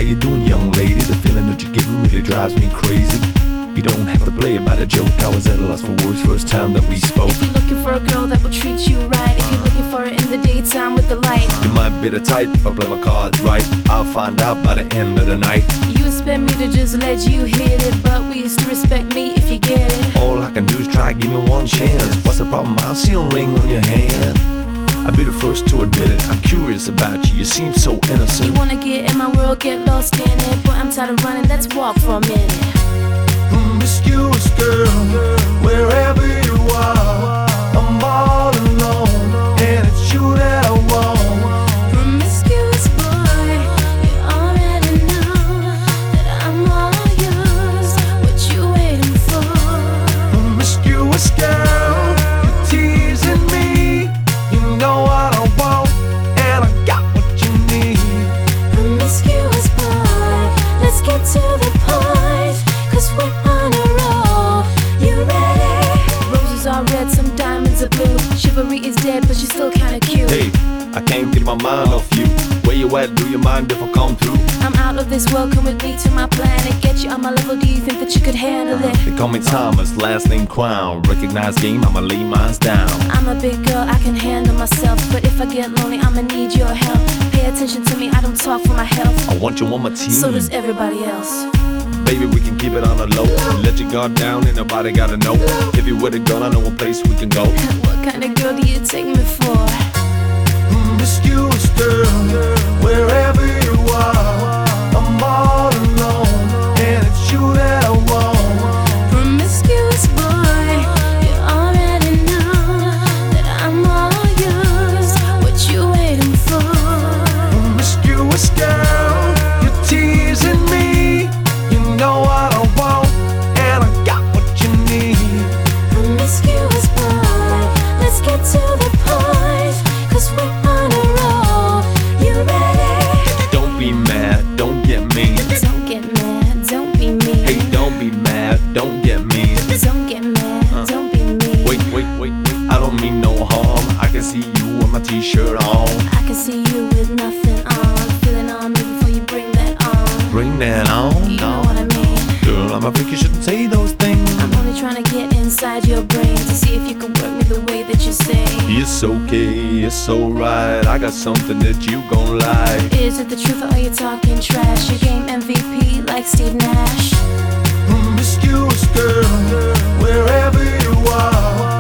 you doing, young lady? The feeling that you're giving really drives me crazy. You don't have to play it by the joke. I was at a loss for words first time that we spoke. If you're looking for a girl that will treat you right, if you're looking for her in the daytime with the light, You might be the type if I play my cards right. I'll find out by the end of the night. you expect me to just let you hit it, but we used to respect me if you get it. All I can do is try, give me one chance. What's the problem? I'll see a ring on your hand. I'll be the first to admit it. I'm curious about you, you seem so innocent. You wanna get in my world, get lost in it, but I'm tired of running, let's walk for a minute. Promiscuous girl, wherever you are, I'm all alone, and it's you that I want. Promiscuous boy, you already know that I'm all yours. What you waiting for? Promiscuous girl, you're teasing me. You know what I want, and I got what you need. Promiscuous boy, let's get to the point, 'cause we're on a roll. You ready? Roses are red, some diamonds are blue. Chivalry is dead, but she's still kinda cute. Hey, I can't get my mind off you. Where you at? Do you mind if I come through? I'm out of this world, come with me to my planet. Get you on my level, do you think that you could handle it? They call me Thomas, last name Crown. Recognized game, I'ma lay mine down. I'm a big girl, I can handle myself, but if I get lonely, I'ma need your help. Pay attention to me, I don't talk for my health. I want you on my team. So does everybody else. Baby, we can keep it on the low. Let your guard down and nobody gotta know. If you with a gun, I know a place we can go. What kind of girl do you take me for? Promiscuous girl, wherever you are, I'm all alone, and it's you that I want. Promiscuous boy, you already know that I'm all yours. What you waiting for? Promiscuous girl, you're teasing me. You know what I want, and I got what you need. Promiscuous boy, let's get to the point, 'cause we're on a roll. You ready? Don't be mad, don't get mean. Don't get mad, don't be mean. Hey, don't be mad, don't get mean. Don't get mad, don't be mean. Wait, I don't mean no harm. I can see you with my t-shirt on. I can see you with nothing on. Feeling on me before you bring that on. Bring that on, You know what I mean? Girl, I'm afraid you shouldn't say those things. I'm only trying to get inside your brain to see if you can work me the way that you say. It's okay, it's alright. I got something that you gon' like. Is it the truth or are you talking trash? Your game MVP like Steve Nash. Promiscuous girl, wherever you are,